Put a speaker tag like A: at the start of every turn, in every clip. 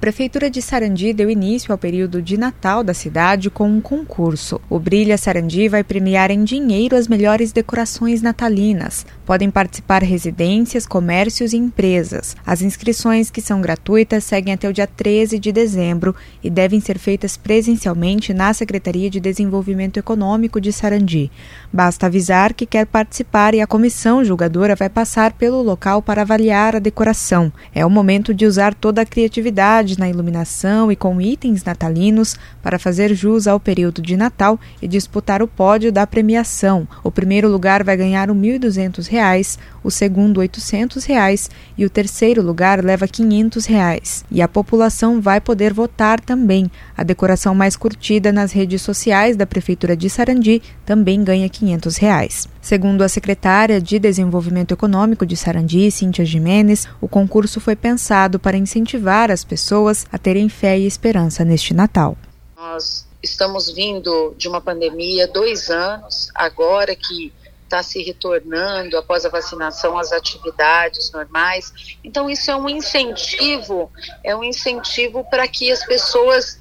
A: A Prefeitura de Sarandi deu início ao período de Natal da cidade com um concurso. O Brilha Sarandi vai premiar em dinheiro as melhores decorações natalinas. Podem participar residências, comércios e empresas. As inscrições, que são gratuitas, seguem até o dia 13 de dezembro e devem ser feitas presencialmente na Secretaria de Desenvolvimento Econômico de Sarandi. Basta avisar que quer participar e a comissão julgadora vai passar pelo local para avaliar a decoração. É o momento de usar toda a criatividade na iluminação e com itens natalinos para fazer jus ao período de Natal e disputar o pódio da premiação. O primeiro lugar vai ganhar R$ 1.200, o segundo R$ 800 e o terceiro lugar leva R$ 500. E a população vai poder votar também. A decoração mais curtida nas redes sociais da Prefeitura de Sarandi também ganha R$ 500. Segundo a secretária de Desenvolvimento Econômico de Sarandi, Cíntia Jimenez, o concurso foi pensado para incentivar as pessoas a terem fé e esperança neste Natal.
B: Nós estamos vindo de uma pandemia, 2 anos, agora que está se retornando após a vacinação às atividades normais. Então isso é um incentivo para que as pessoas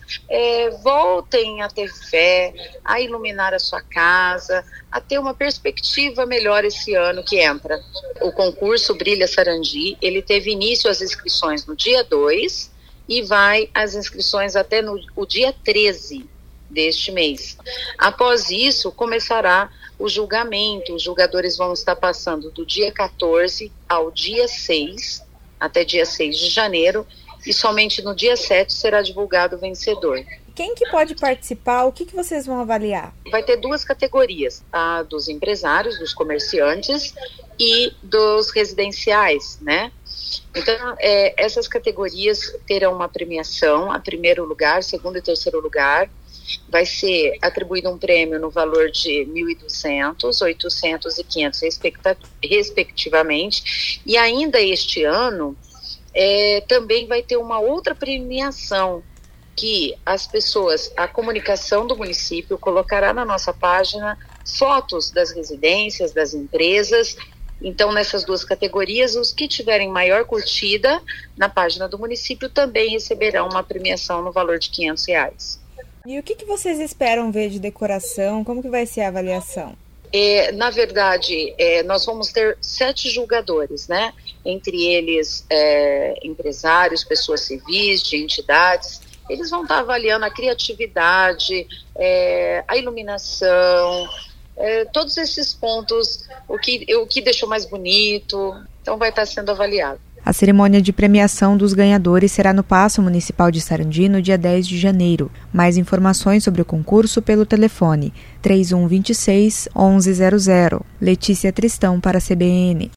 B: voltem a ter fé, a iluminar a sua casa, a ter uma perspectiva melhor esse ano que entra. O concurso Brilha Sarandi, ele teve início as inscrições no dia 2 e vai as inscrições até o dia 13 deste mês. Após isso, começará o julgamento. Os julgadores vão estar passando do dia 14 ao dia 6, até dia 6 de janeiro, e somente no dia 7 será divulgado o vencedor.
A: Quem que pode participar? O que vocês vão avaliar?
B: Vai ter 2 categorias, a dos empresários, dos comerciantes e dos residenciais, né? Então, essas categorias terão uma premiação, a primeiro lugar, segundo e terceiro lugar. Vai ser atribuído um prêmio no valor de 1.200, 800 e 500 respectivamente. E ainda este ano também vai ter uma outra premiação que as pessoas, a comunicação do município colocará na nossa página fotos das residências, das empresas. Então, nessas 2 categorias, os que tiverem maior curtida na página do município também receberão uma premiação no valor de R$ 500.
A: E o que vocês esperam ver de decoração? Como que vai ser a avaliação?
B: Na verdade, nós vamos ter 7 julgadores, né? Entre eles, empresários, pessoas civis, de entidades. Eles vão estar avaliando a criatividade, a iluminação, todos esses pontos, o que deixou mais bonito. Então, vai estar sendo avaliado.
A: A cerimônia de premiação dos ganhadores será no Paço Municipal de Sarandi no dia 10 de janeiro. Mais informações sobre o concurso pelo telefone 3126 1100. Letícia Tristão para a CBN.